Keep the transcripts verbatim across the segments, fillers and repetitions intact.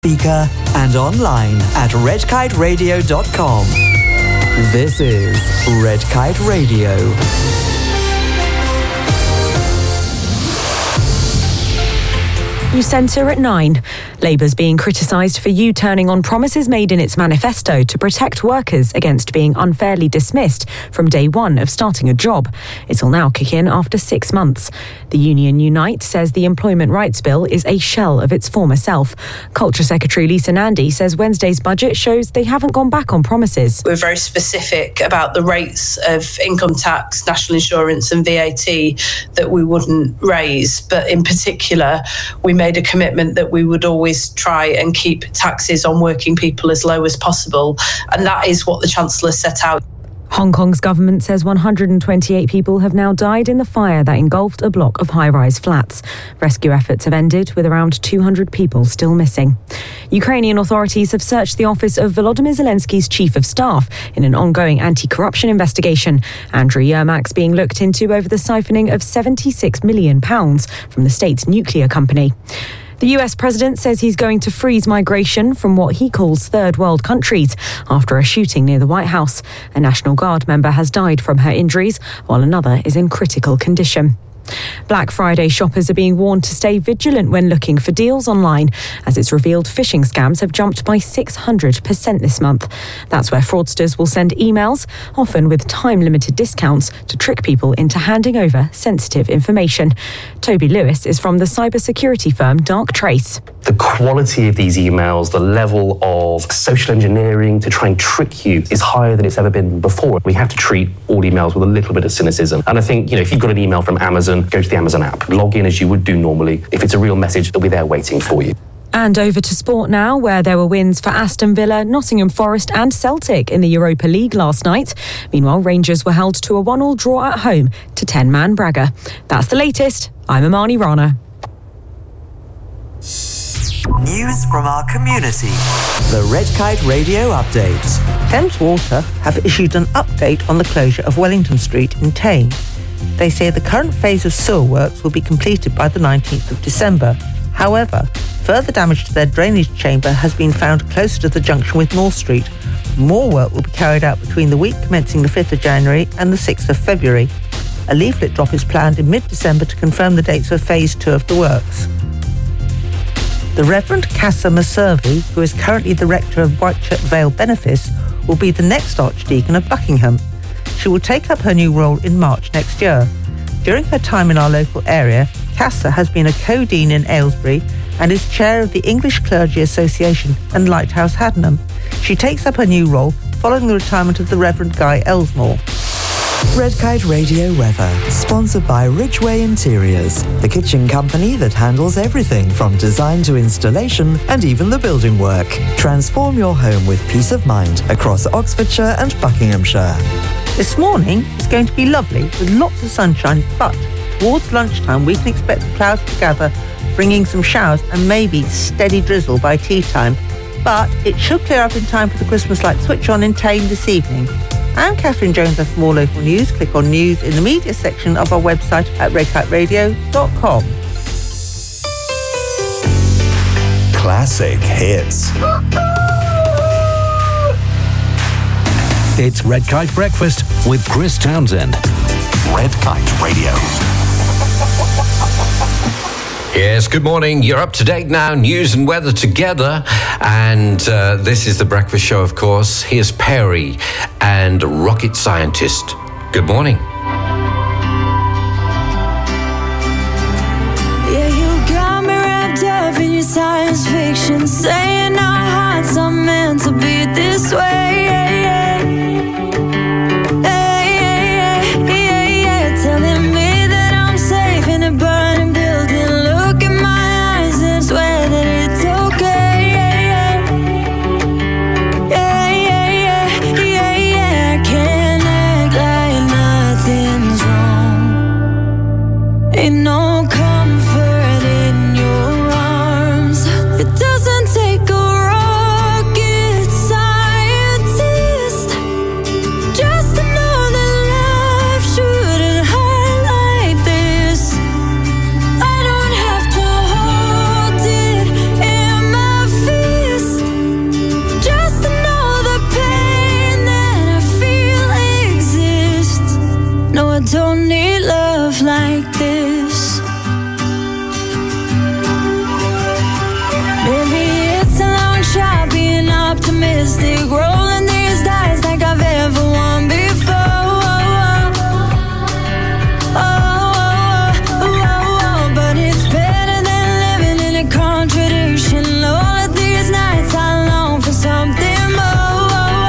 speaker and online at red kite radio dot com. This is Red Kite Radio. News Centre at nine. Labour's being criticised for U-turning on promises made in its manifesto to protect workers against being unfairly dismissed from day one of starting a job. It'll now kick in after six months. The union Unite says the Employment Rights Bill is a shell of its former self. Culture Secretary Lisa Nandy says Wednesday's budget shows they haven't gone back on promises. We're very specific about the rates of income tax, national insurance and V A T that we wouldn't raise. But in particular, we made a commitment that we would always try and keep taxes on working people as low as possible. And that is what the Chancellor set out. Hong Kong's government says one hundred twenty-eight people have now died in the fire that engulfed a block of high-rise flats. Rescue efforts have ended with around two hundred people still missing. Ukrainian authorities have searched the office of Volodymyr Zelensky's chief of staff in an ongoing anti-corruption investigation. Andriy Yermak's being looked into over the siphoning of seventy-six million pounds from the state's nuclear company. The U S president says he's going to freeze migration from what he calls third world countries after a shooting near the White House. A National Guard member has died from her injuries, while another is in critical condition. Black Friday shoppers are being warned to stay vigilant when looking for deals online, as it's revealed phishing scams have jumped by six hundred percent this month. That's where fraudsters will send emails, often with time-limited discounts, to trick people into handing over sensitive information. Toby Lewis is from the cybersecurity firm Darktrace. The quality of these emails, the level of social engineering to try and trick you is higher than it's ever been before. We have to treat all emails with a little bit of cynicism. And I think, you know, if you've got an email from Amazon, go to the Amazon app, log in as you would do normally. If it's a real message, it'll be there waiting for you. And over to sport now, where there were wins for Aston Villa, Nottingham Forest and Celtic in the Europa League last night. Meanwhile, Rangers were held to a one-all draw at home to ten-man Braga. That's the latest. I'm Amani Rana. News from our community. The Red Kite Radio Update. Thames Water have issued an update on the closure of Wellington Street in Thame. They say the current phase of sewer works will be completed by the nineteenth of December. However, further damage to their drainage chamber has been found closer to the junction with North Street. More work will be carried out between the week commencing the fifth of January and the sixth of February. A leaflet drop is planned in mid-December to confirm the dates for phase two of the works. The Reverend Casa Maservi, who is currently the rector of Whitechurch Vale Benefice, will be the next Archdeacon of Buckingham. She will take up her new role in March next year. During her time in our local area, Casa has been a co-dean in Aylesbury and is chair of the English Clergy Association and Lighthouse Haddenham. She takes up her new role following the retirement of the Reverend Guy Elsmore. Red Kite Radio weather, sponsored by Ridgeway Interiors, the kitchen company that handles everything from design to installation and even the building work. Transform your home with peace of mind across Oxfordshire and Buckinghamshire. This morning is going to be lovely with lots of sunshine, but towards lunchtime we can expect the clouds to gather, bringing some showers and maybe steady drizzle by tea time. But it should clear up in time for the Christmas light switch on in Thame this evening. I'm Catherine Jones with more local news. Click on news in the media section of our website at red kite radio dot com. Classic hits. It's Red Kite Breakfast with Chris Townsend. Red Kite Radio. Yes, good morning. You're up to date now. News and weather together. And uh, this is the breakfast show, of course. Here's Perry and Rocket Scientist. Good morning. Yeah, you got me wrapped up in your science fiction, saying our hearts are meant to be this way. Yeah, yeah. Ain't no comfort in your arms. It doesn't take a rocket scientist sadistic, rolling these dice like I've ever won before. Oh, oh, oh, oh, but it's better than living in a contradiction. All of these nights I long for something more.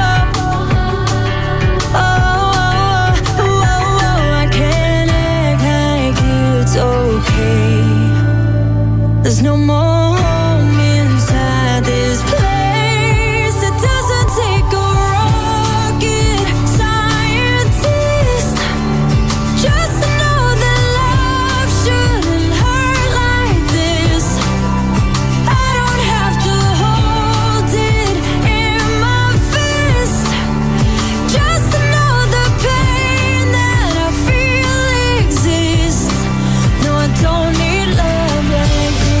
Oh, oh, oh, oh, I can't act like it's okay. There's no more home inside this place. It doesn't take a rocket scientist just to know that love shouldn't hurt like this. I don't have to hold it in my fist just to know the pain that I feel exists. No, I don't need love like this.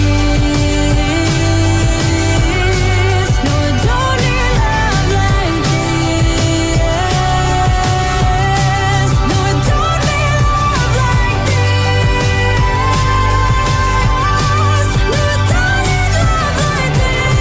No, I don't need love like this. No, I don't need love like this. No, I don't need love like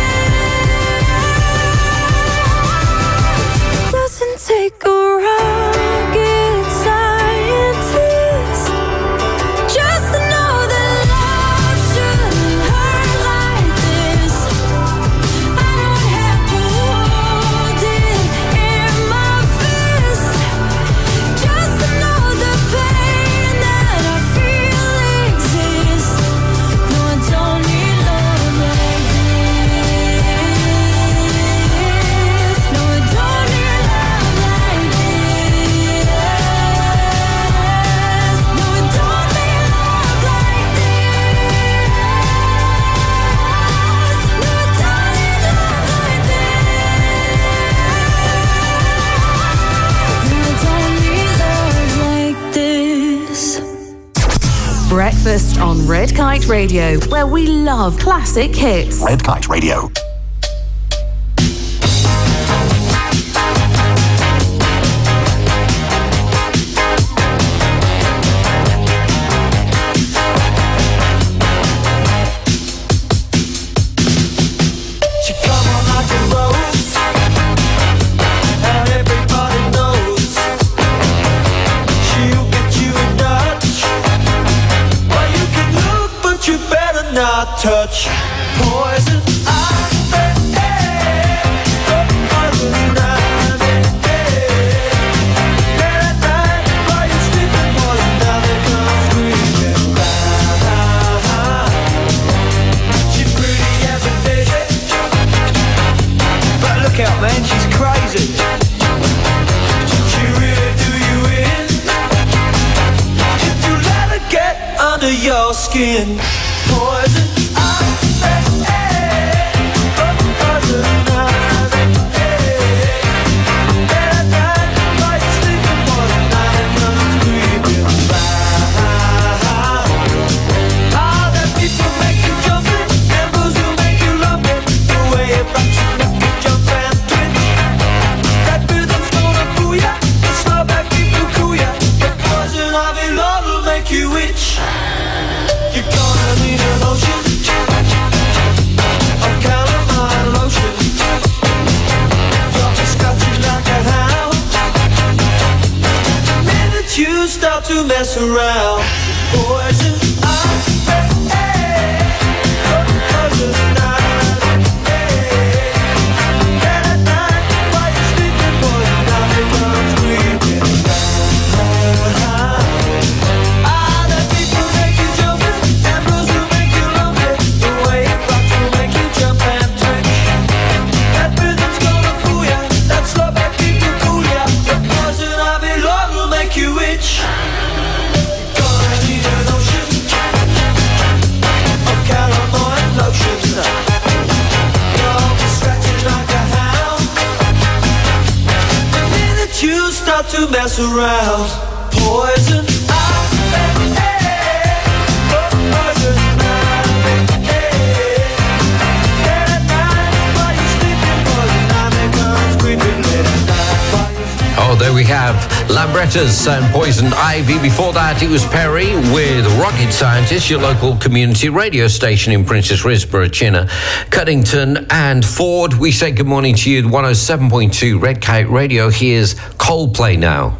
this. Doesn't take a rocket scientist just to know that love shouldn't hurt like this. I don't have to hold it in my fist just to know the pain that I feel exists. No, I don't need love like this. No, I don't need love like this. No, I don't need love like this. No, I don't need love like this. No, I don't need love like this. Breakfast on Red Kite Radio, where we love classic hits. Red Kite Radio. She come on like a rose, and everybody knows she'll get you a touch. Well, you can look, but you better not touch. Poison ivy, poison ivy. At night while you're sleeping, poison ivy comes creeping by. She's pretty as a daisy, but look out, man, she's crazy. She really do you in if you let her get under your skin. Poison ivy, poison ivy. At night while you're sleeping, poison ivy comes creeping by. Ah, that beat will make you jump it, and blues will make you love it. The way it rocks you make you jump and twitch. That rhythm's gonna fool ya, the slow back beat will cool ya. The poison ivy love will make you itch. You're gonna need a lotion of calamine lotion. You'll be scratching like a hound the minute you start to mess around. Poison ivy, poison ivy. And at night while you're sleeping, poison ivy comes creeping by. Ah, that beat will make you jump it, and blues will make you love it. The way it rocks will make you jump and twitch. That rhythm's gonna fool ya, that slow back beat will cool ya. The poison ivy love will make you itch. You're gonna need a lotion of calamine lotion. You'll be scratching like a hound the minute you start to mess around. Poison ivy, poison ivy. And at night while you're sleeping, poison ivy comes creeping late at night while you're sleeping. Oh, there we have Lambrettas and Poison Ivy. Before that, it was Perry with Rocket Scientist, your local community radio station in Princess Risborough, Chinner, Cuddington and Ford. We say good morning to you at one oh seven point two Red Kite Radio. Here's Coldplay now.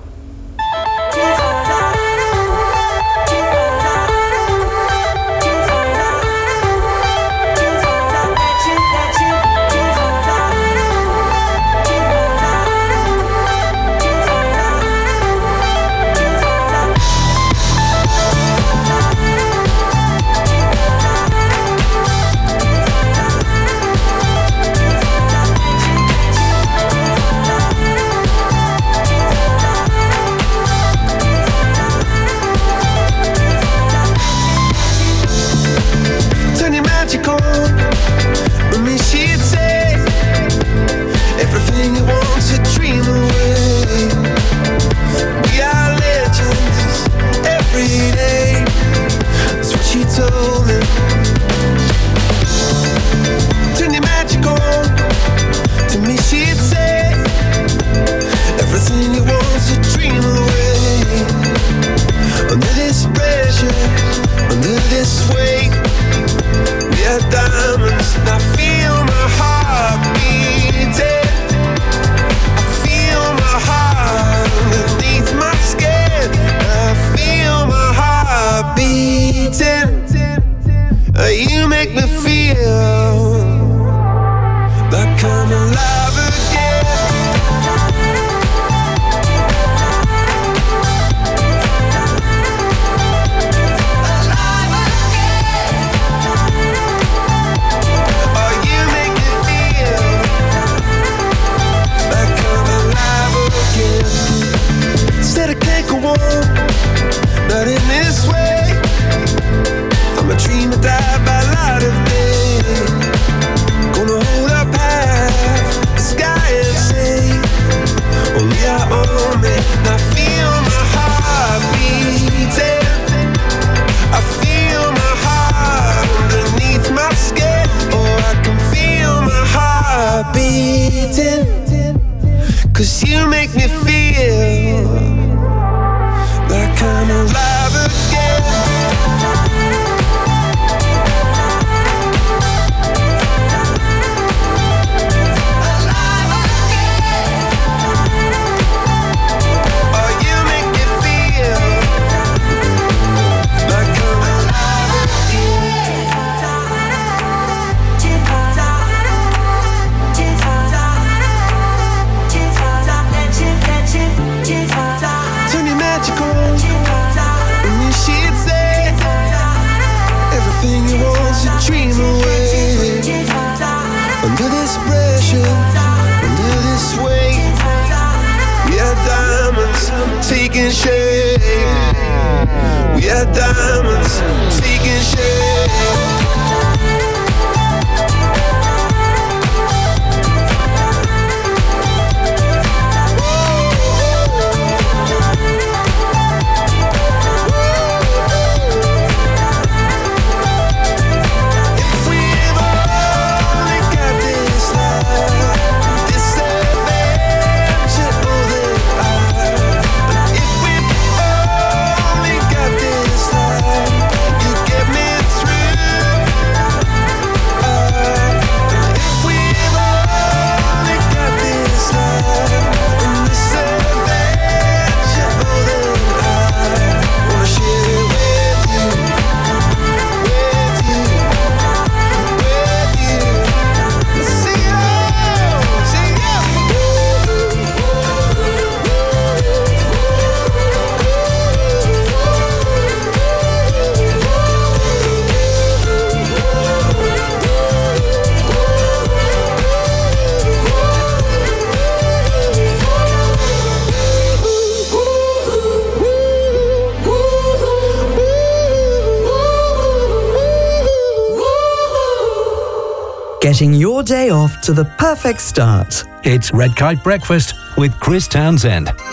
Getting your day off to the perfect start. It's Red Kite Breakfast with Chris Townsend. How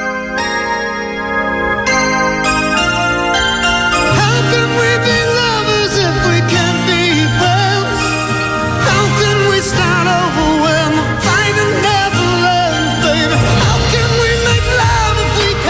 can we be lovers if we can't be friends? How can we start over when the fighting never ends, baby? How can we make love if we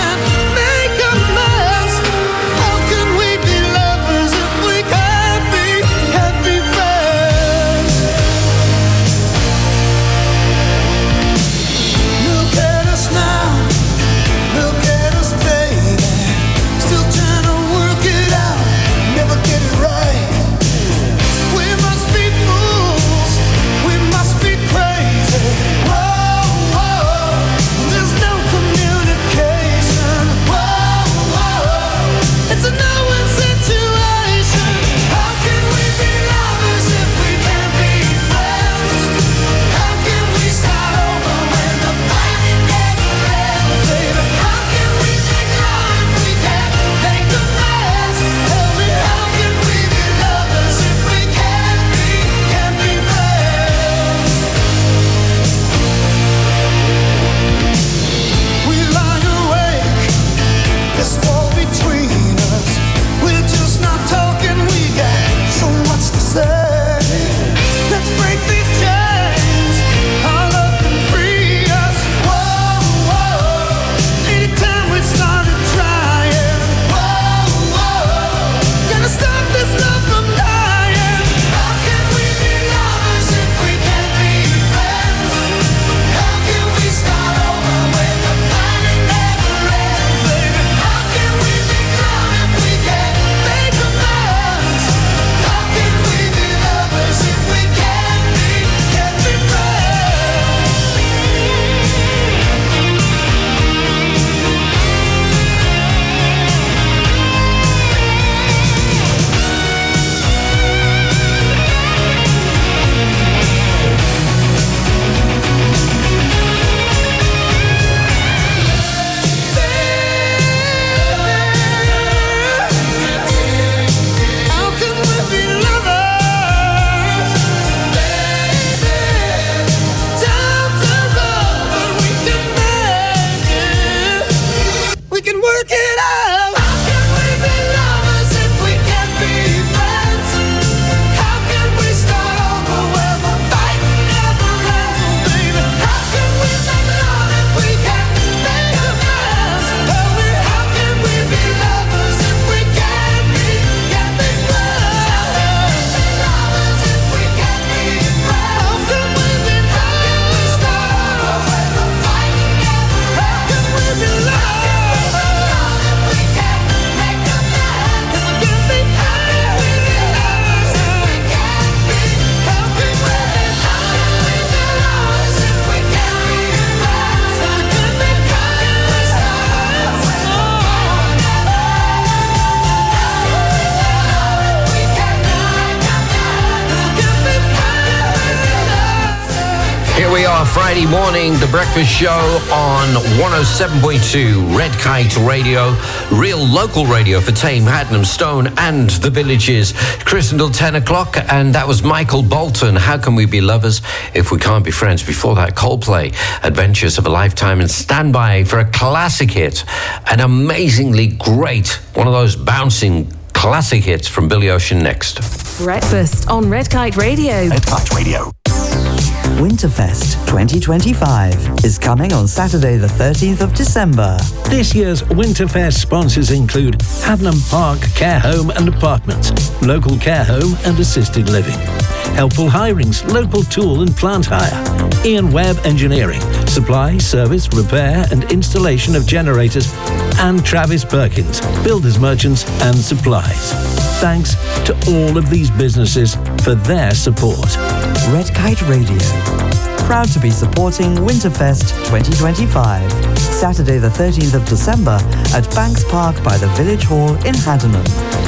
Here we are, Friday morning, The Breakfast Show on one oh seven point two Red Kite Radio, real local radio for Tame, Haddenham, Stone and the villages. Chris until ten o'clock, and that was Michael Bolton. How can we be lovers if we can't be friends? Before that, Coldplay, Adventures of a Lifetime, and stand by for a classic hit, an amazingly great, one of those bouncing classic hits from Billy Ocean next. Breakfast on Red Kite Radio. Red Kite Radio. Winterfest twenty twenty-five is coming on Saturday the thirteenth of December. This year's Winterfest sponsors include Haddenham Park Care Home and Apartments, Local Care Home and Assisted Living, Helpful Hirings, Local Tool and Plant Hire, Ian Webb Engineering, Supply, Service, Repair and Installation of Generators, and Travis Perkins, Builders Merchants and Supplies. Thanks to all of these businesses for their support. Red Kite Radio, proud to be supporting Winterfest twenty twenty-five, Saturday the thirteenth of December at Banks Park by the Village Hall in Haddenham.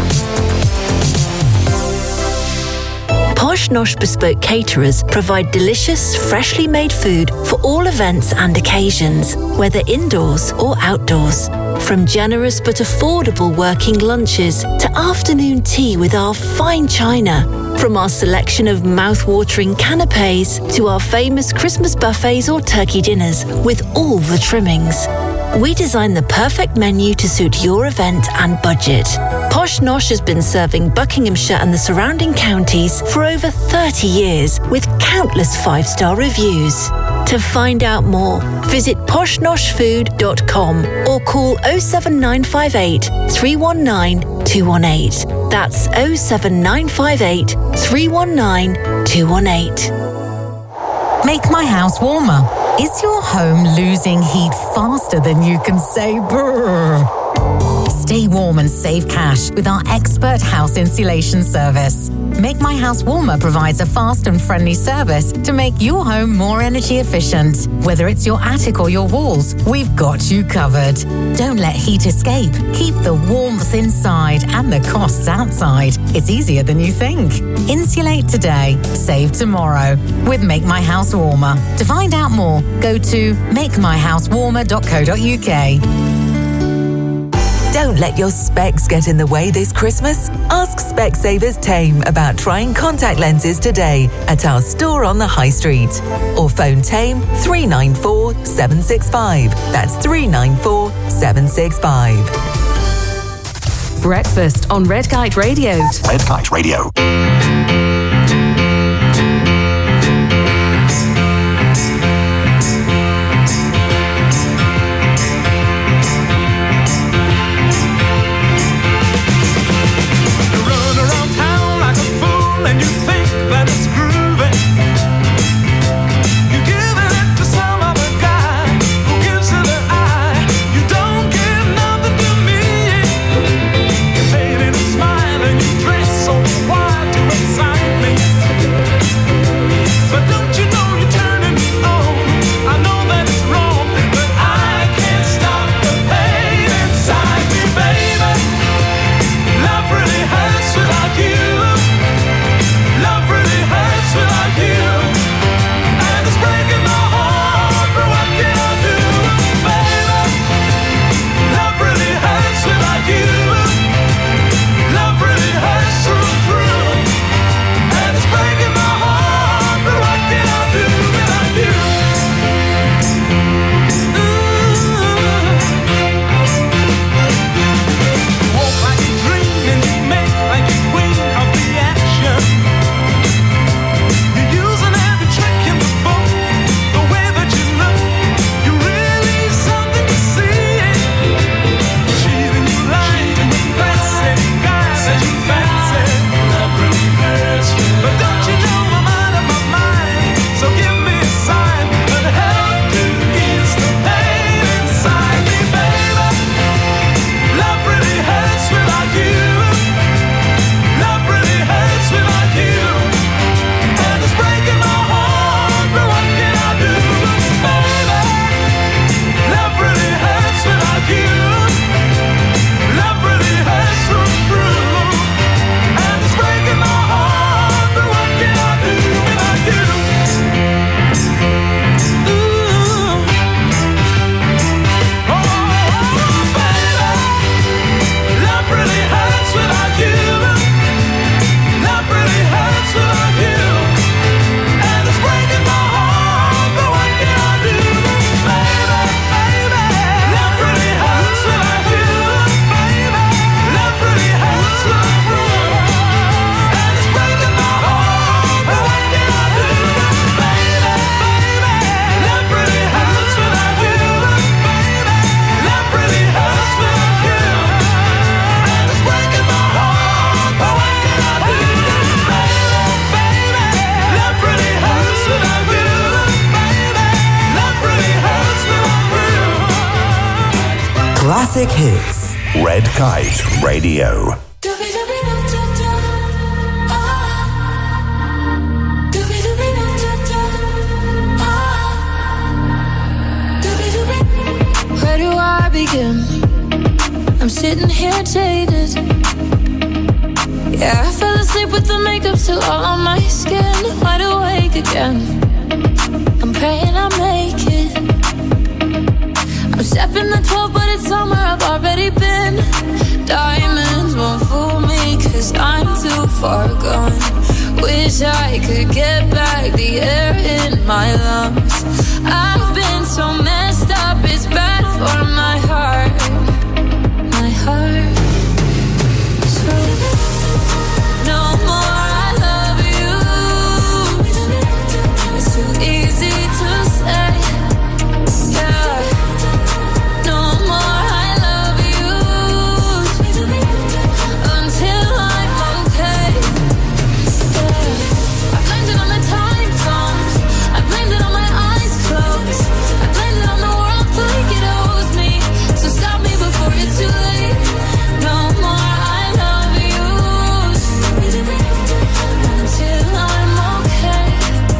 Posh Nosh Bespoke Caterers provide delicious, freshly made food for all events and occasions, whether indoors or outdoors. From generous but affordable working lunches to afternoon tea with our fine china. From our selection of mouth-watering canapes to our famous Christmas buffets or turkey dinners with all the trimmings. We design the perfect menu to suit your event and budget. Posh Nosh has been serving Buckinghamshire and the surrounding counties for over thirty years with countless five-star reviews. To find out more, visit posh nosh food dot com or call oh seven nine five eight, three one nine, two one eight. That's oh seven nine five eight, three one nine, two one eight. Make my house warmer. Is your home losing heat faster than you can say brrr? Stay warm and save cash with our expert house insulation service. Make My House Warmer provides a fast and friendly service to make your home more energy efficient. Whether it's your attic or your walls, we've got you covered. Don't let heat escape. Keep the warmth inside and the costs outside. It's easier than you think. Insulate today, save tomorrow with Make My House Warmer. To find out more, go to make my house warmer dot co dot uk. Don't let your specs get in the way this Christmas. Ask Specsavers Tame about trying contact lenses today at our store on the High Street. Or phone Tame three nine four, seven six five. That's three nine four, seven six five. Breakfast on Red Kite Radio. Red Kite Radio. Why do classic hits. Red Kite Radio. Where do I begin? I'm sitting here jaded. Yeah, I fell asleep with the makeup still all on my skin. Wide awake again. I'm praying I make it. I'm stepping the twelve, but it's somewhere I've already been. Diamonds won't fool me, cause I'm too far gone. Wish I could get back the air in my lungs. I've been so messed up, it's bad for my heart. My heart. So no more I love you. It's too easy to say. Yeah. No more I love you. Until I'm okay. Yeah. I blamed it on the time zones. I blamed it on my eyes closed. I blamed it on the world like it owes me. So stop me before it's too late. No more I love you. Until I'm okay.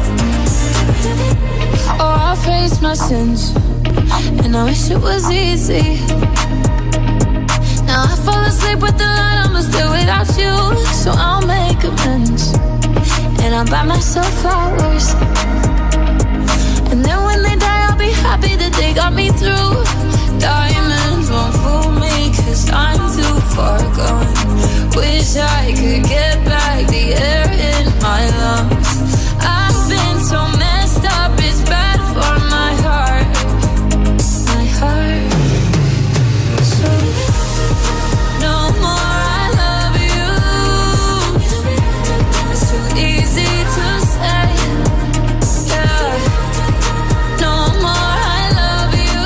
Oh, I face my sins, and I wish it was easy. Now I fall asleep with the light, I'ma still without you. So I'll make amends, and I'll buy myself flowers. And then when they die, I'll be happy that they got me through. Diamonds won't fool me, cause I'm too far gone. Wish I could get back the air in my lungs. I've been so messed up, it's bad for my heart. My heart. So no more I love you. It's too easy to say. Yeah. No more I love you.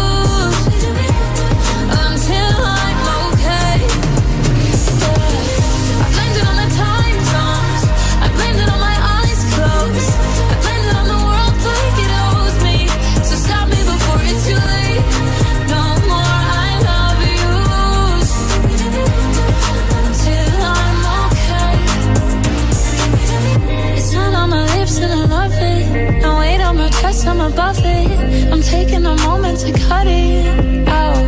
Until I'm okay. Yeah. I blamed it on the time zones. I blamed it on my eyes closed. I blamed it on the world like it owes me. So stop me before it's too late. No more I love you. Until I'm okay. It's not on my lips and I love it. No weight on my chest, I'm above it. I'm taking a moment to cut it out.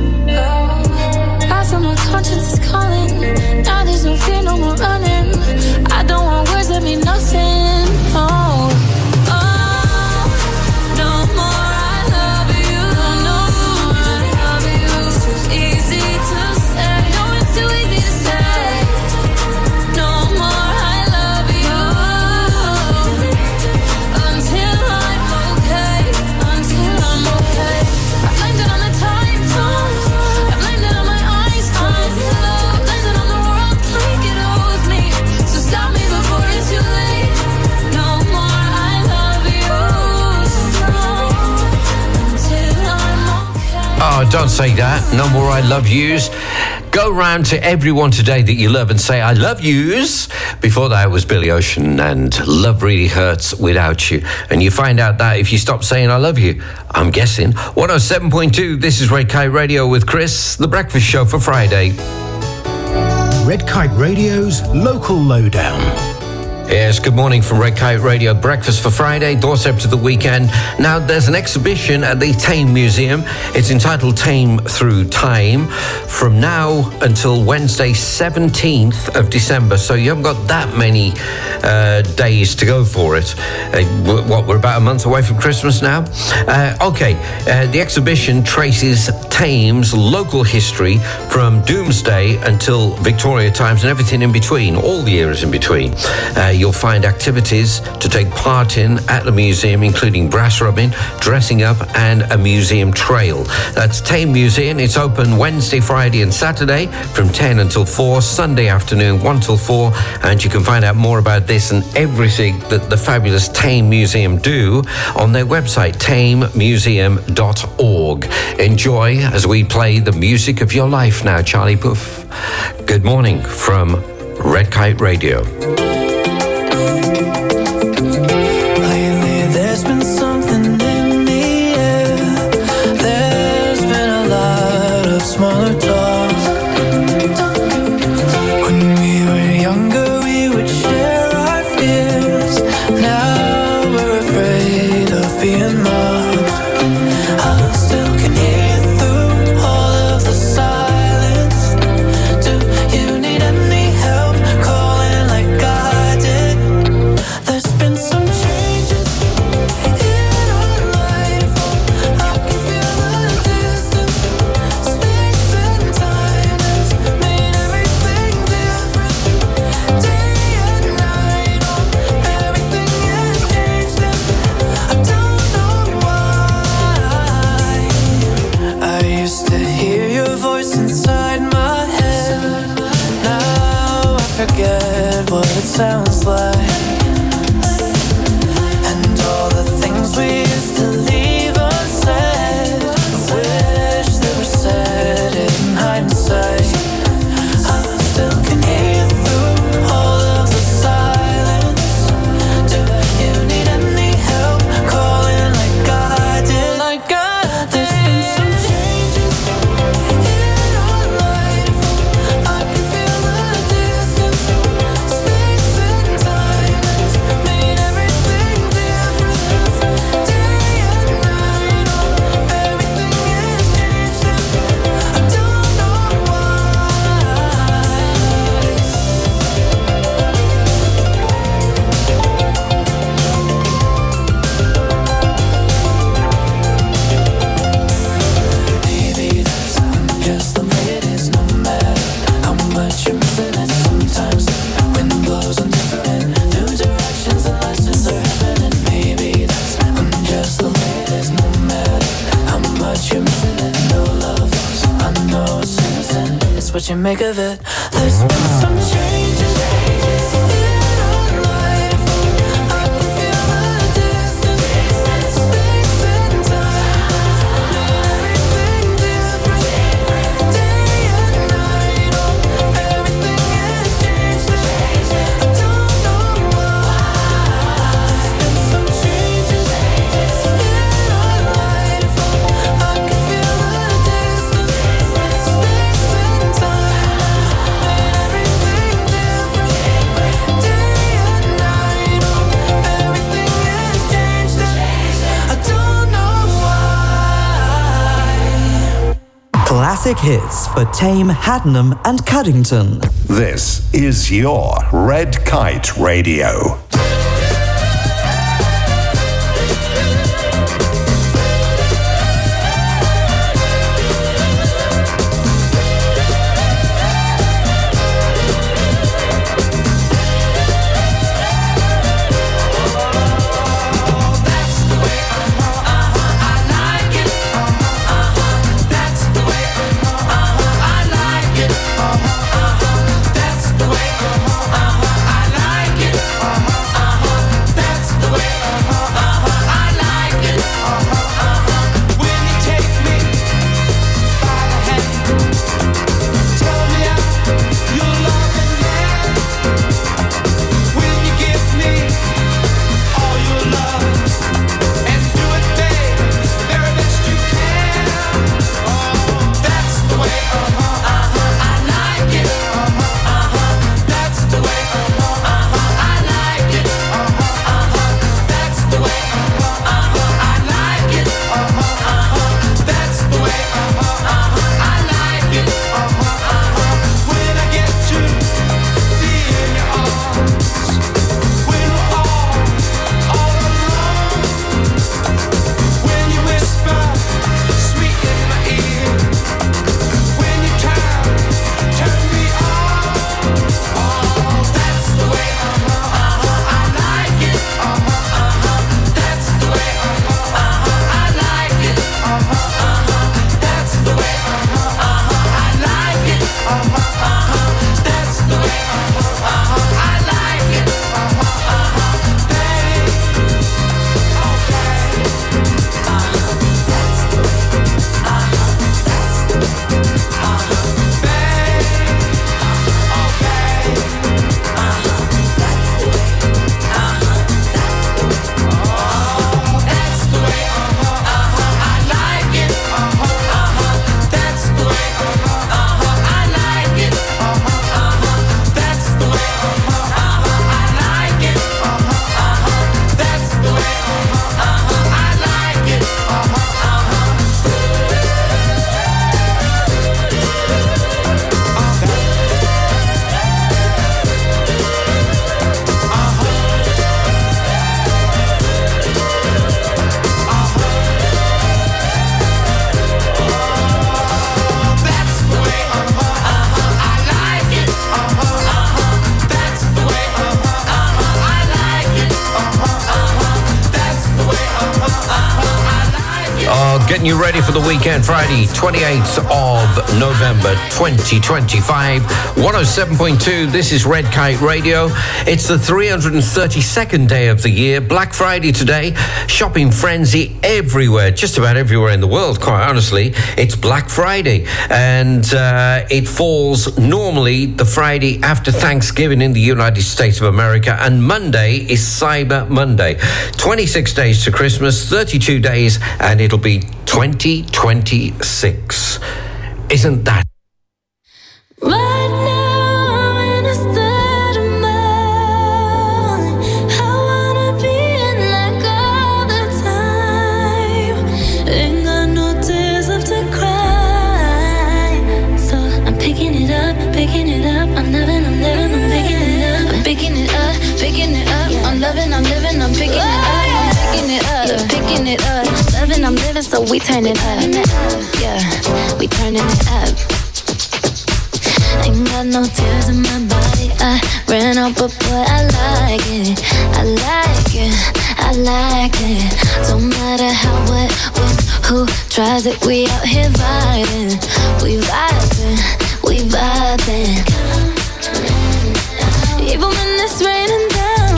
I feel my conscience is calling. Now there's no fear, no more running. I don't want words that mean nothing. Oh, oh, no more I love you. No more I love you. It's too easy to say. No, it's too easy to say. No more I love you. Until I'm okay. Until I'm okay. I blamed it on the time zones. I blamed it on my eyes closed. I blamed it on the world like it owes me. So stop me before it's too late. No more I love you. Until I'm okay. Oh, don't say that. No more I love yous. Go round to everyone today that you love and say, I love yous. Before that, it was Billy Ocean and Love Really Hurts Without You. And you find out that if you stop saying I love you, I'm guessing. one oh seven point two, this is Red Kite Radio with Chris, the breakfast show for Friday. Red Kite Radio's Local Lowdown. Yes, good morning from Red Kite Radio. Breakfast for Friday, doorstep to the weekend. Now, there's an exhibition at the Tame Museum. It's entitled Tame Through Time, from now until Wednesday, seventeenth of December. So you haven't got that many uh, days to go for it. Uh, what, we're about a month away from Christmas now? Uh, okay, uh, the exhibition traces Tame's local history from Doomsday until Victoria times and everything in between, all the years in between. Uh, You'll find activities to take part in at the museum, including brass rubbing, dressing up, and a museum trail. That's Tame Museum. It's open Wednesday, Friday, and Saturday from ten until four, Sunday afternoon one till four. And you can find out more about this and everything that the fabulous Tame Museum do on their website, tame museum dot org. Enjoy as we play the music of your life now, Charlie Puth. Good morning from Red Kite Radio. There's been something in the air. There's been a lot of in mind. I still can hear through all of the silence. Do you need any help calling like I did? There's been some changes in our life. I can feel the distance. Space and time has made everything different. Day and night, everything has changed, and I don't know why. I used to hear your voice inside my head. Now I forget what it sounds like. And all the things we used to leave unsaid, I wish they were said in hindsight. I still can hear through all of the silence. Do you need any help calling like I did? Like I did. There's been some changes in our life. I can feel the distance. Space and time has made everything different. Day and night, everything has changed, and I don't know why. Maybe that's just the way it is, no matter how much you're missing it. Sometimes the wind blows in different new directions and lessons are happening. Maybe that's just the way it is, no matter how much you're missing it. No love lost, I know it's innocent. It's what you make of it. There's been some changes in our life. I can feel the distance. Space and time made everything different. Day and night, everything has changed, and I don't know why. There's been some changes in our life. I can feel the distance. Space and time made everything different. Day and night, everything has changed, and I don't know why. Classic hits for Tame, Haddenham and Cuddington. This is your Red Kite Radio. That's the way, uh-huh, uh-huh, I like it. Uh-huh, uh-huh. getting you ready for the weekend. Friday, twenty-eighth of November, twenty twenty-five. one oh seven point two, this is Red Kite Radio. It's the three hundred thirty-second day of the year. Black Friday today. Shopping frenzy everywhere, just about everywhere in the world, quite honestly. It's Black Friday, and uh, it falls normally the Friday after Thanksgiving in the United States of America, and Monday is Cyber Monday. twenty-six days to Christmas, thirty-two days, and it'll be twenty twenty-six. Isn't that? Right now I'm in a state of mind. I wanna be in like all the time. Ain't got no tears left to cry. So I'm picking it up, picking it up. I'm living, I'm living, I'm picking it up. I'm picking it up, picking it up. I'm loving, I'm living, I'm picking it up. I'm picking it up, yeah, picking it up. Loving, I'm living, so we turn it up. Yeah, we turning it up. Ain't got no tears in my body. I ran out, but boy, I like it. I like it, I like it. Don't matter how, what, when, who tries it. We out here vibing, we vibing, we vibing. Even when it's raining down,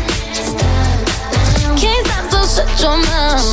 can't stop, so shut your mouth.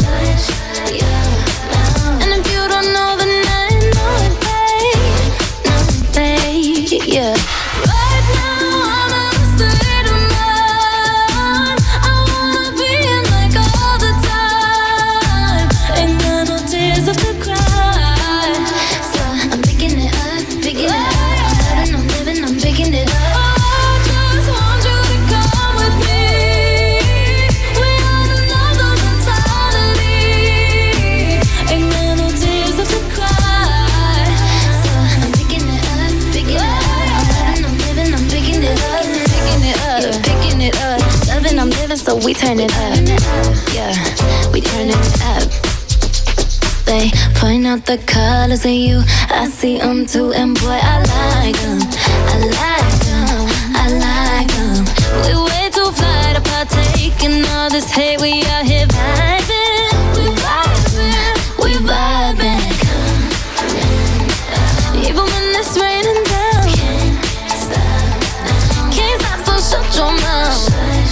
And if you don't know, then I know it, babe. No, babe, yeah. Right now I'm in a state of mind. I wanna be in like all the time. Ain't got no tears left to cry. So I'm picking it up, picking it up. I'm loving, I'm living, I'm picking it up. I just want you to come with me. We on another mentality. Ain't got no tears left to cry. So I'm picking it up, picking it up. I'm loving, I'm living, I'm picking it up, picking it up, yeah, picking it up. Loving, I'm living, so we turn it up. Yeah, we turn it up. They point out the colors in you. I see them too, and boy, I like them. I like them, I like them. We way too fly to partake in all this hate. We out here vibing, we vibing, we vibing. Even when it's raining down, can't stop, so shut your mouth.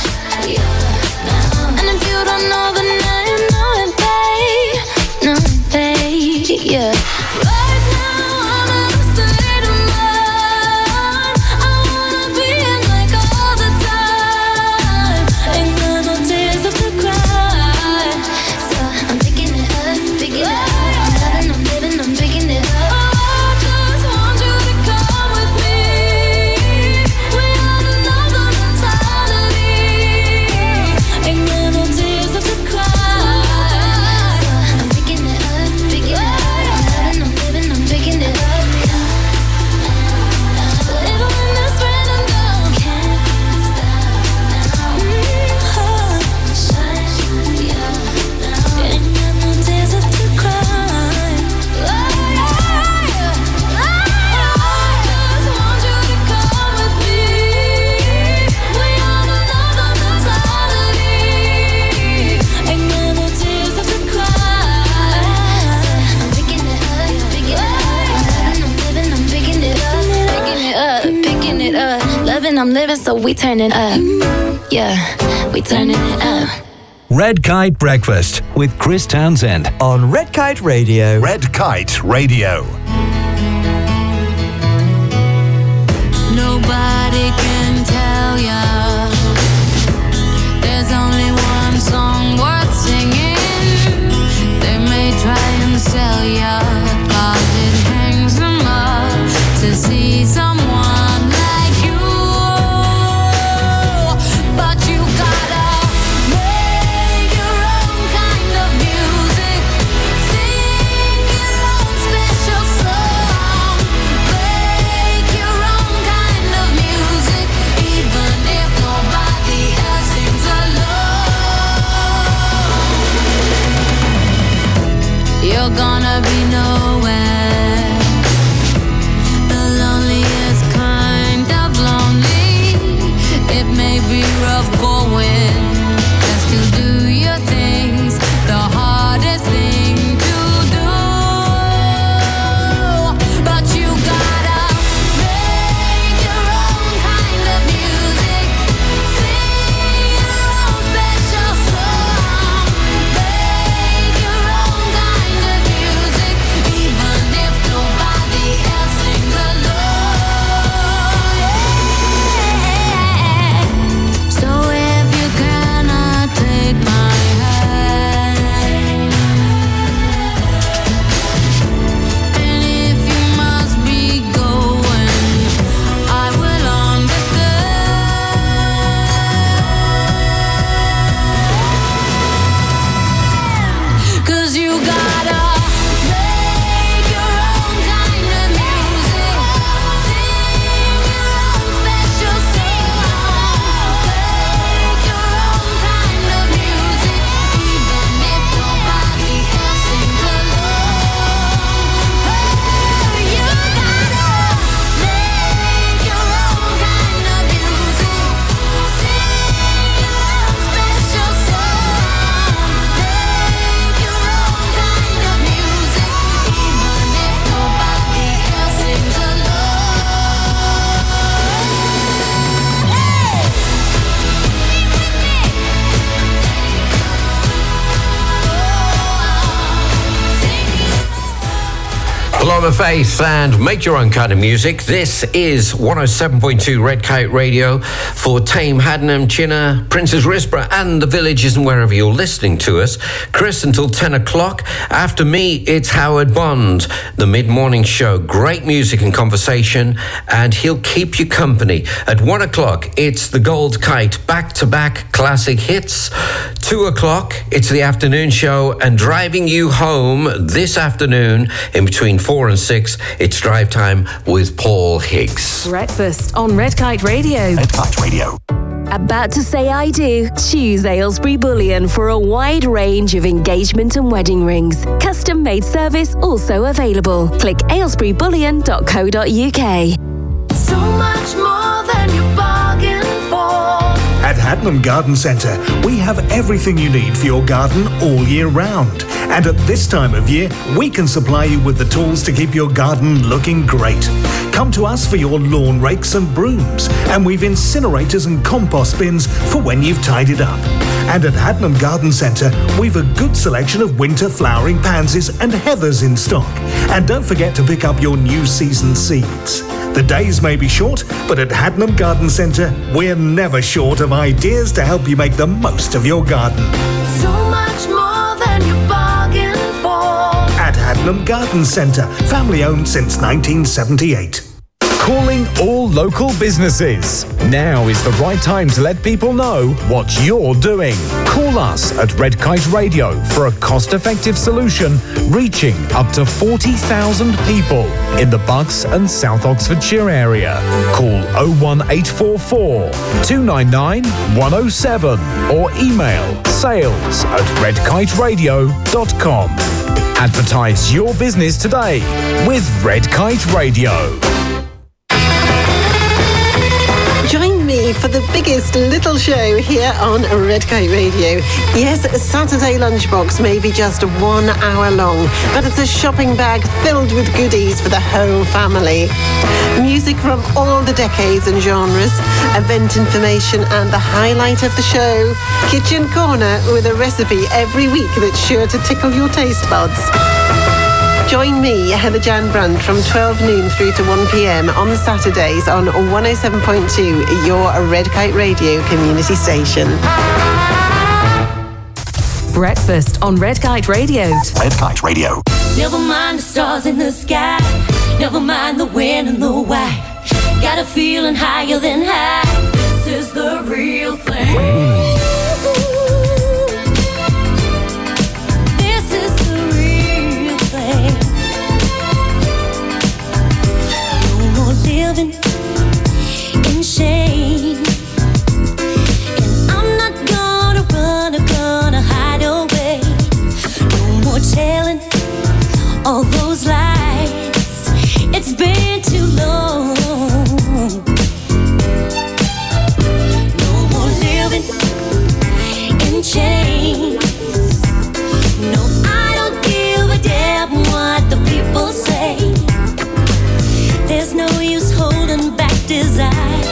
And if you don't know, then I know it, babe. No, babe, yeah. Right now I'm in a state of mind. I wanna be in like all the time. Ain't got no tears left to cry. So I'm picking it up, picking it up. I'm loving, I'm living, I'm picking it up. I just want you to come with me. We on another mentality. Ain't got no tears left to cry. So I'm picking it up, picking it up. I'm loving, I'm living, I'm picking it up. Even when it's raining down, can't stop. Ain't got no tears left to cry. I just want you to come with me. We on another mentality. Ain't got no tears left to cry. I'm picking it up, picking it up. I'm loving, I'm living, I'm picking it up, picking it up, picking it up. Loving, I'm living, so we turn it up. Yeah, we turning it up. Red Kite Breakfast with Chris Townsend. On Red Kite Radio. Red Kite Radio. Nobody can tell ya. There's only one song worth singing. They may try and sell ya, 'cause it hangs them up to see someone like you. But you gotta make your own kind of music. Sing your own special song. Make your own kind of music, even if nobody else sings along. You're gonna be nowhere. The loneliest kind of lonely. It may be rough going just to do your things. The hardest thing to on the faith and make your own kind of music. This is one oh seven point two Red Kite Radio for Tame, Haddenham, Chinner, Princes Risborough and the villages and wherever you're listening to us. Chris until ten o'clock. After me, it's Howard Bond, the mid-morning show. Great music and conversation, and he'll keep you company. At one o'clock, it's the Gold Kite, back-to-back classic hits. Two o'clock, it's the afternoon show, and driving you home this afternoon in between four and six, it's Drive Time with Paul Higgs. Breakfast on Red Kite Radio. Red Kite Radio. About to say I do? Choose Aylesbury Bullion for a wide range of engagement and wedding rings. Custom made service also available. Click aylesbury bullion dot co dot uk. So much more than you bargained for. At Haddenham Garden Centre, we have everything you need for your garden all year round. And at this time of year, we can supply you with the tools to keep your garden looking great. Come to us for your lawn rakes and brooms, and we've incinerators and compost bins for when you've tidied up. And at Haddenham Garden Centre, we've a good selection of winter flowering pansies and heathers in stock. And don't forget to pick up your new season seeds. The days may be short, but at Haddenham Garden Centre, we're never short of ideas to help you make the most of your garden. So much more than you bargained for. At Haddenham Garden Centre, family owned since nineteen seventy-eight. Calling all local businesses. Now is the right time to let people know what you're doing. Call us at Red Kite Radio for a cost-effective solution reaching up to forty thousand people in the Bucks and South Oxfordshire area. Call oh one eight four four, two nine nine, one oh seven or email sales at red kite radio dot com. Advertise your business today with Red Kite Radio. Join me for the biggest little show here on Red Kite Radio. Yes, a Saturday lunchbox may be just one hour long, but it's a shopping bag filled with goodies for the whole family. Music from all the decades and genres, event information and the highlight of the show, Kitchen Corner with a recipe every week that's sure to tickle your taste buds. Join me, Heather Jan Brandt, from twelve noon through to one p.m. on Saturdays on one oh seven point two, your Red Kite Radio community station. Breakfast on Red Kite Radio. Red Kite Radio. Never mind the stars in the sky. Never mind the when and the why. Got a feeling higher than high. This is the real thing. Living in shame, and I'm not gonna run or gonna hide away. No more telling all those lies. It's been too long. No more living in chains. No, I don't give a damn what the people say. There's no use holding back desire.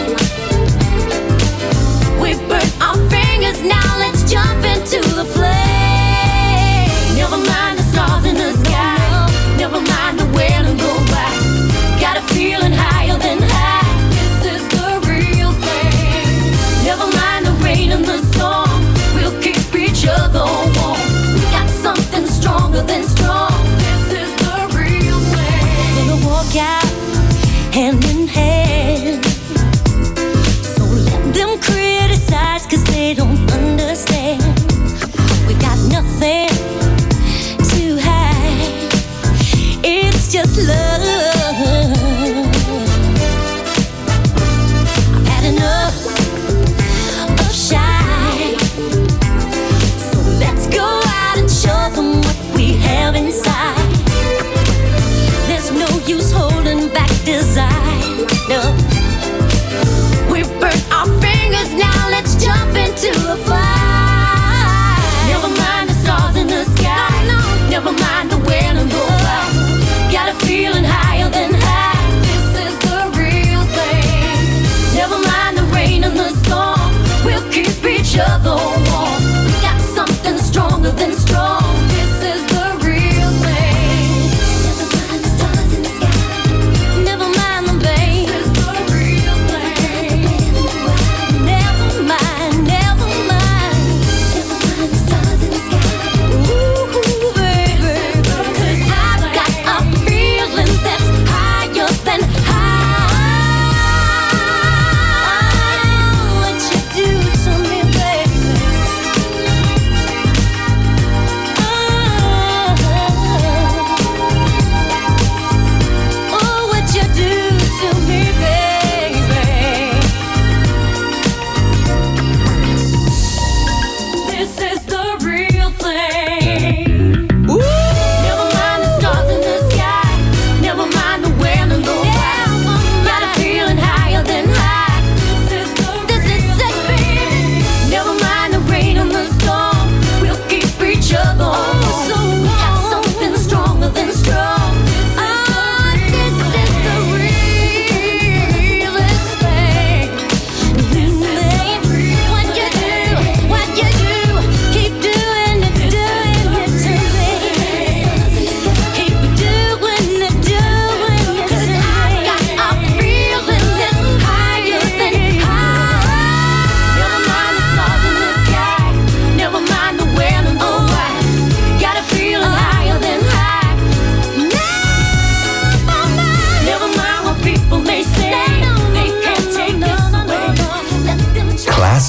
We burnt our fingers, now let's jump into the flame. Never mind the stars in the sky. Never mind the when and the why. Got a feeling higher than high. This is the real thing. Never mind the rain and the storm. We'll keep each other warm. We got something stronger than strong. This is the real thing. Gonna walk out hand in hand. So let them criticize, cause they don't understand. We got nothing to hide. It's just love. I've had enough of shy. So let's go out and show them what we have inside. There's no use holding back desire. No, we've burnt our fingers, now let's jump into the fire. Never mind the stars in the sky. No, never mind the when and the why. Got a feeling higher than high. This is the real thing. Never mind the rain and the storm. We'll keep each other warm. We got something stronger than strong. This is the real thing. Never mind the stars in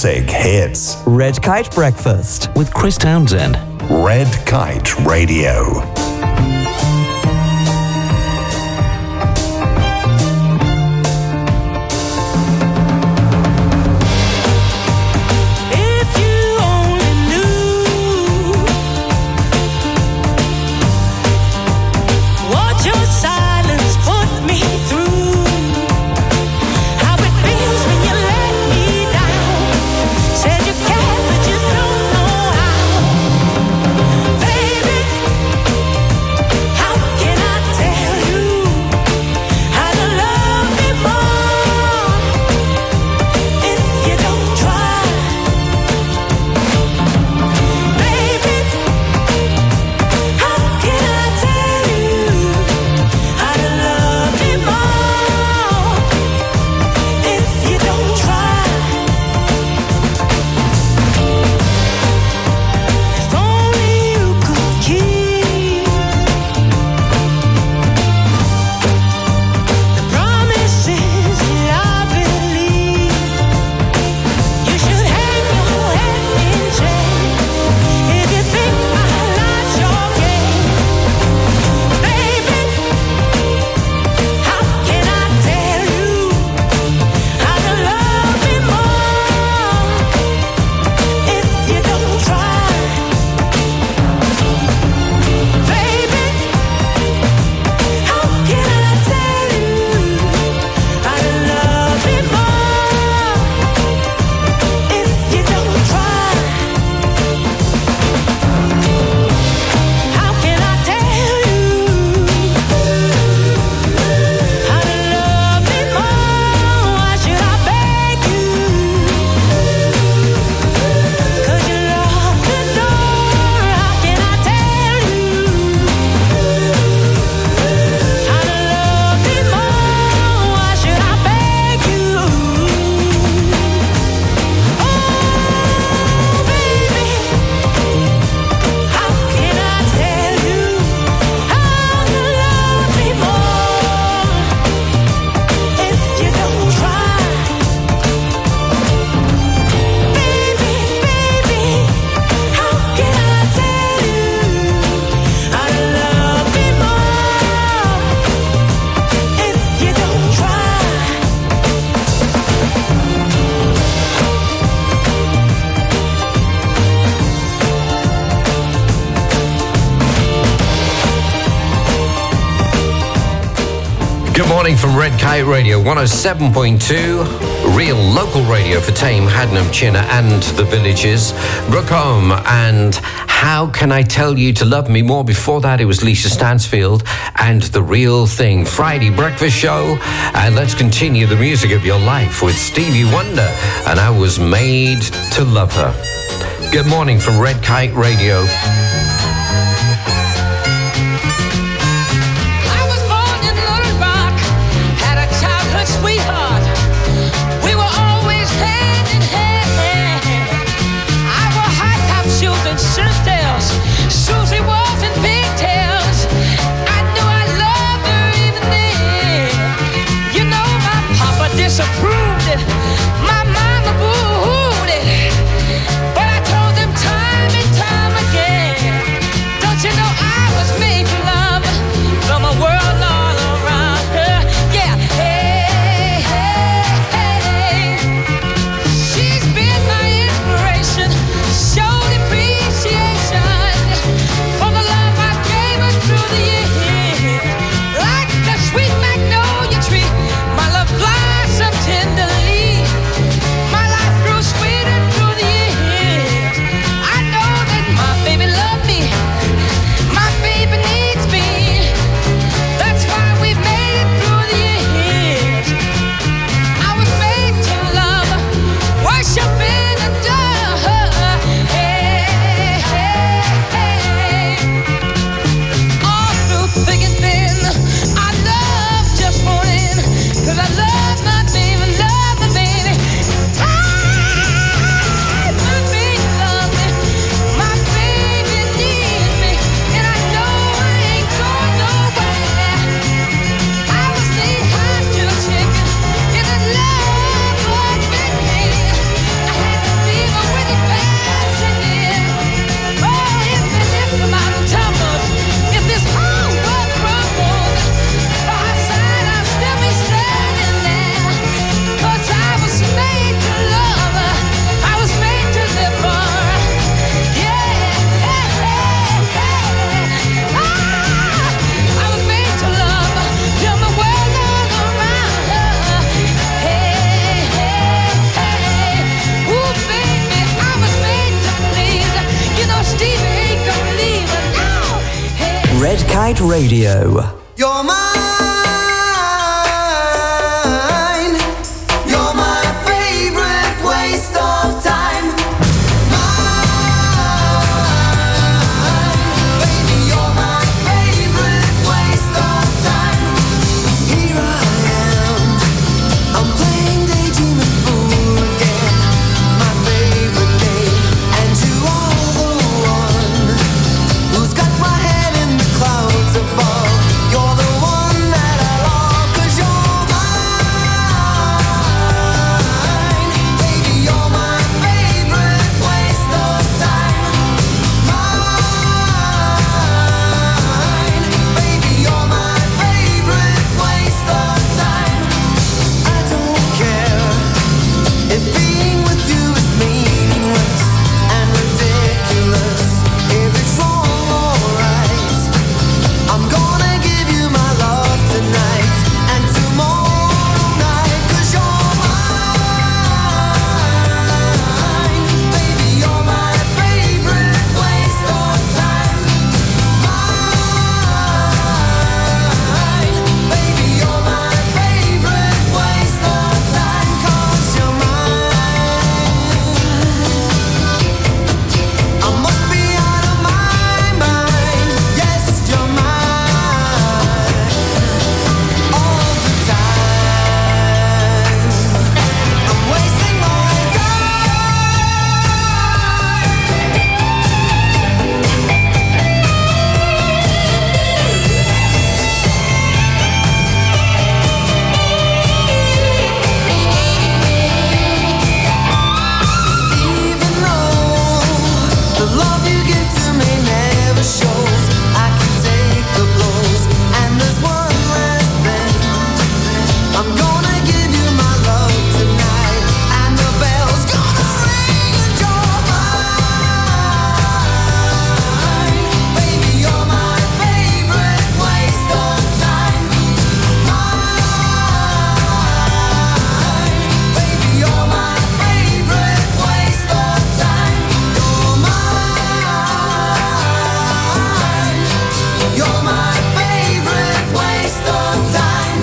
classic hits. Red Kite Breakfast with Chris Townsend. Red Kite Radio. Good morning from Red Kite Radio, one oh seven point two, real local radio for Tame, Hadnam, Chinner and the villages. Brookholm and How Can I Tell You to Love Me More? Before that, it was Lisa Stansfield and The Real Thing. Friday breakfast show, and let's continue the music of your life with Stevie Wonder and I Was Made to Love Her. Good morning from Red Kite Radio. Sweetheart, we were always hand in hand. I wore high top shoes and shirt-tails. Susie was in pigtails. I knew I loved her even then. You know my papa disapproved it. My mama booed it. But I told them time and time again, Red Kite Radio. You're mine. You're my favorite waste of time. Mine. Baby, you're my favorite waste of time. Here I am. I'm playing daydreaming fool again. My favorite game. And you are the one who's got my head in the clouds above. You're the one that I love, 'cause you're mine. Baby, you're my favorite waste of time. Mine. Baby, you're my favorite waste of time. I don't care if being with you is meaningless and ridiculous. If it's wrong or right, I'm gonna give you my love tonight and tomorrow night, 'cause you're mine. Baby, you're my favorite waste of time. Mine. Baby, you're my favorite waste of time, 'cause you're mine. I must be out of my mind. Yes, you're mine. All the time. I'm wasting my Even though the love you give to me never shows, I can take the blows. And there's one last thing. I'm gonna give you my love tonight, and the bell's gonna ring, and you're mine. Baby, you're my favorite waste of time. Mine. Baby, you're my favorite waste of time. You're mine. You're my favorite waste of time.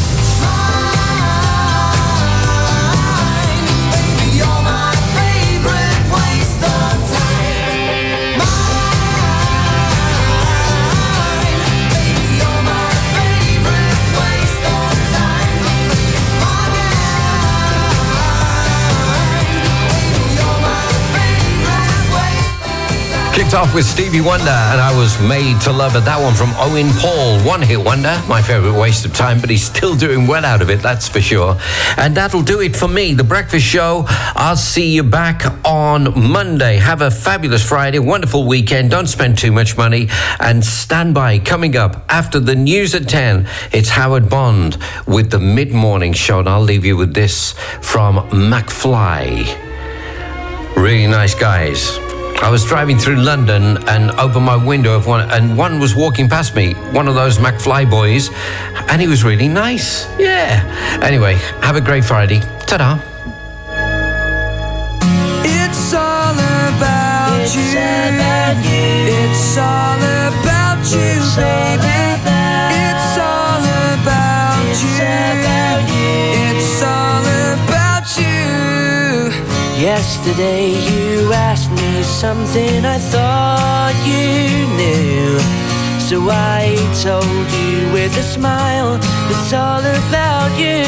Mine. Baby, you're my favorite waste of time. Mine. Baby, you're my favorite waste of time. Kicked off with Stevie Wonder, and I was made to love it. That one from Owen Paul, one hit wonder. My favourite waste of time, but he's still doing well out of it, that's for sure. And that'll do it for me, The Breakfast Show. I'll see you back on Monday. Have a fabulous Friday, wonderful weekend. Don't spend too much money, and stand by. Coming up after the news at ten, it's Howard Bond with the mid-morning show, and I'll leave you with this from McFly. Really nice guys. I was driving through London and opened my window of one, and one was walking past me, one of those McFly boys, and he was really nice. Yeah. Anyway, have a great Friday. Ta-da. It's all about you. It's about you. It's all about you, baby. It's all about you. It's all about you. Yesterday you asked me something I thought you knew, so I told you with a smile, it's all about you.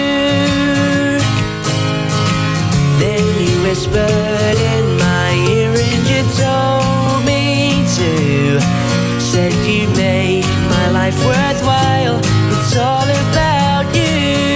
Then you whispered in my ear and you told me to, said you make my life worthwhile, it's all about you.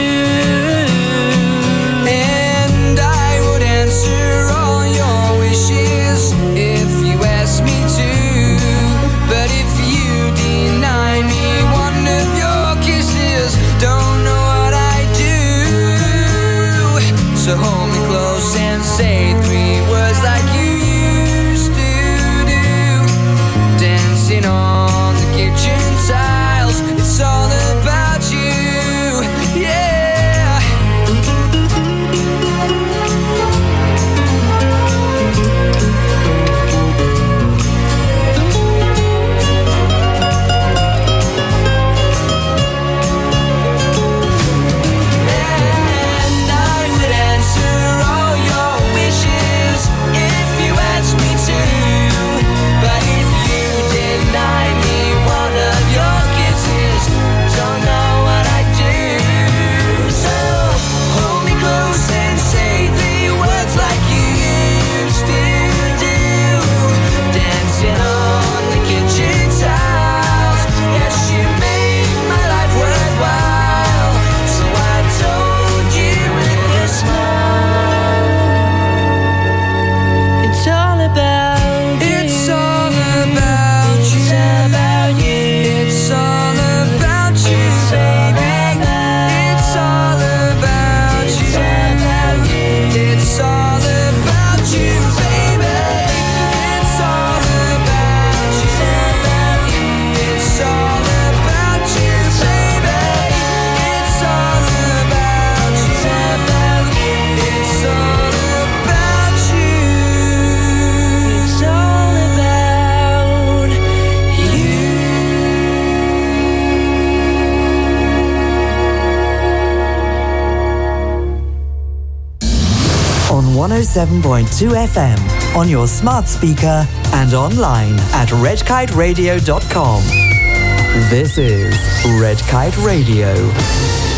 And I would answer all your wishes if you asked me to, but if you deny me one of your kisses, don't know what I do. So hold me close and say three words like you used to do, dancing on the kitchen tiles. It's all about you. oh seven point two F M on your smart speaker and online at red kite radio dot com. This is Red Kite Radio.